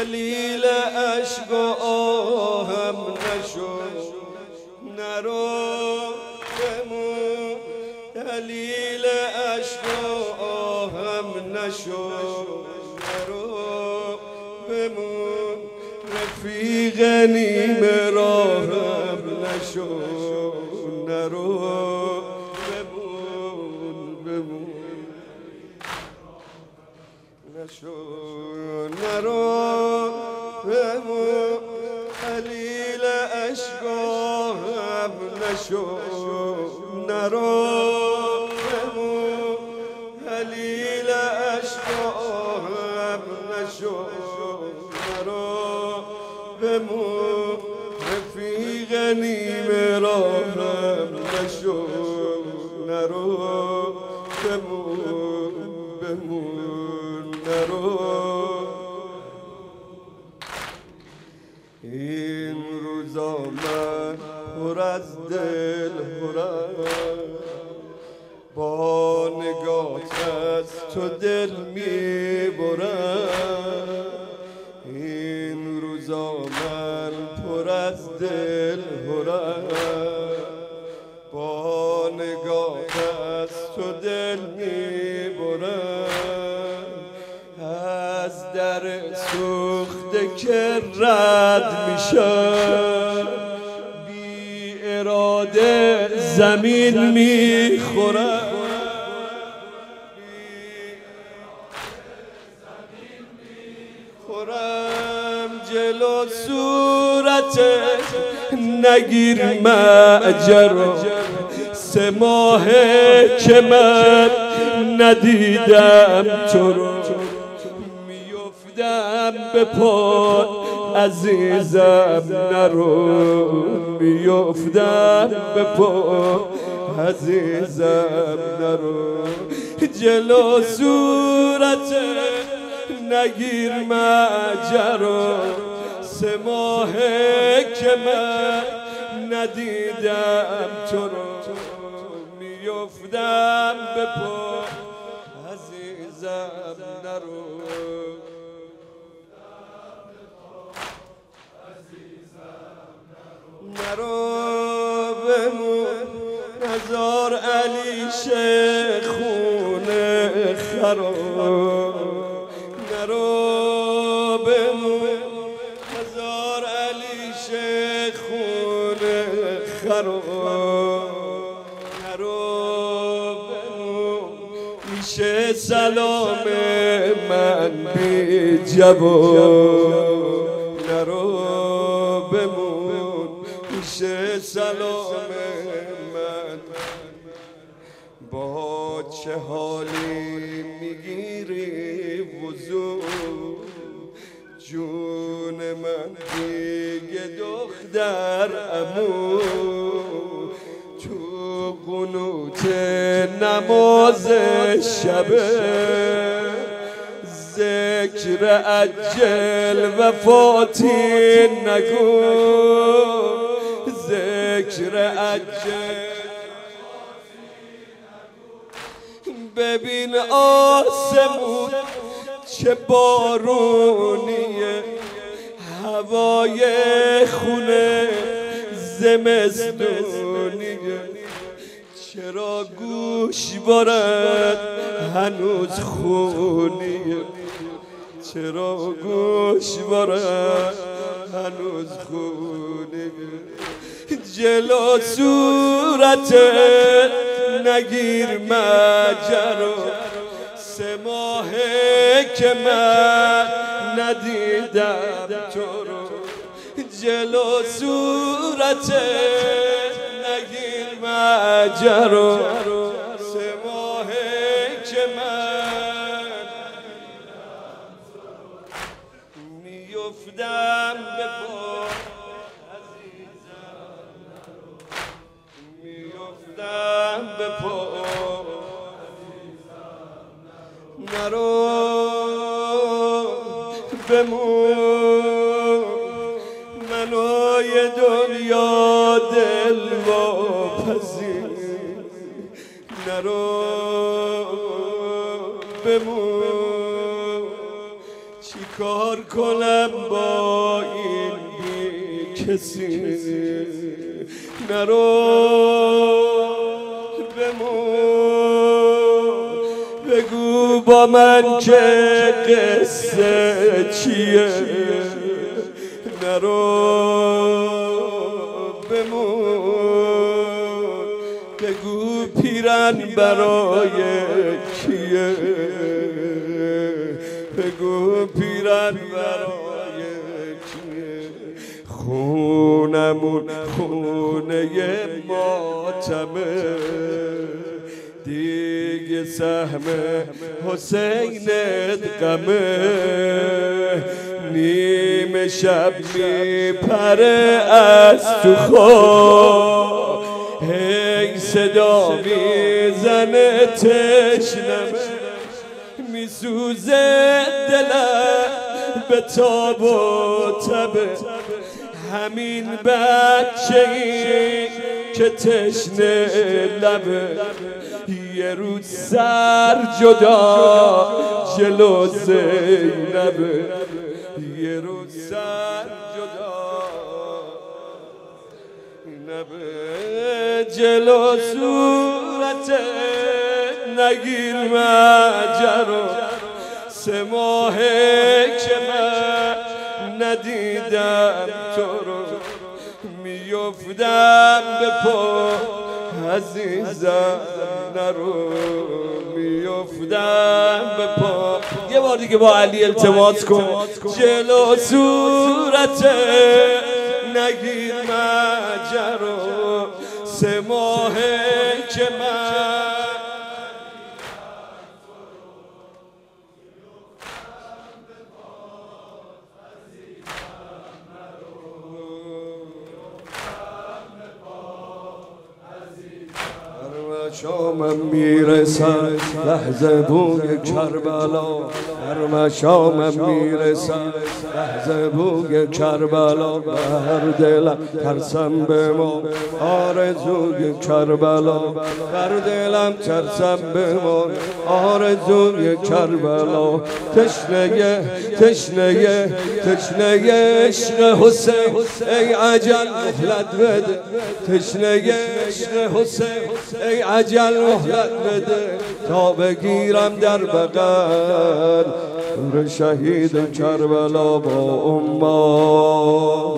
دلیل عشق و آهم نشو نرو بمون دلیل عشق و آهم نشو نرو بمون رفیق نیمه راهم نشو نرو بمون نشو نرو بمون دلیل عشقم نشو نرو بمون دلیل عشقم نشو نرو بمون رفیق نیمه راهم نشو نرو بمون نرو این روزا من پر از دل پرم با نگات از تو دل میبرم این روزا من پر از دل پرم با نگات از تو دل میبرم از در سوخته که رد میشم بی اراده زمین میخورم جلو صورتت نگیر معجرا 3 ماهه که من ندیدم تو رو میافتم به پات عزیزم نرو میافتم به پات عزیزم نرو جلو صورتت نگیر ماجرا 3 ماهه که من ندیدم تو رو میافتم به پا عزیزم نرو نرو بمون نزار علی شیخونه خراب نرو بمون هزار علی شیخونه خراب نرو بمون میشه سلام من بی جواب نرو بمون میشه سلام من با چه حالی میگیری وضو جون من دیگه دختر عمو تو قنوت نماز شبه ذکر عجل وفاتی نگو ذکر عجل ببین آسمون چه بارونیه هوای خونه زمستونیه چرا گوشوارت هنوز خونیه چرا گوشوارت هنوز خونیه جلو صورتت نگیر ماجرا 3 ماهه که من ندیدم تو رو جلو صورتت نگیر ماجرا 3 ماهه که من میافتم به پا میافتم به پا نرو بمون منوی دنیا دل واپسین نرو بمون چی کار کنم با این بی کسی نرو بمون بگو با من که قصه چیه نرو بمون بگو پیرن برای کیه بگو پیرن برای کیه خونمون خونه ماتمه دیگه سهم حسینت غمه نیمه شب میپره از تو خواب هی صدا میزنه تشنمه میسوزه دلم به تاب و تبه همین بچه‌ای که تشنه لبه یه روز سر جدا جلو زینبه یه روز سر جدا نبه جلو صورت نگیر مجرو 3 ماهه که من ندیدم تو رو میافتم به پا عزیزم نرو میافتم به پا یه بار دیگه با علی التماس کن جلو صورت نگیر مجرو 3 ماهه که من شامم میرسن لحظه بوی کربلا هر شامم میرسن لحظه بوی کربلا بر دلم ترسم بمان آرزوی کربلا بر دلم ترسم بمان آرزوی کربلا تشنه تشنه تشنه عشق حسین ای عجل مهلت بده تشنه عشق حسین ای عجل مهلت بده تا بگیرم در بغل شهید کربلا با امت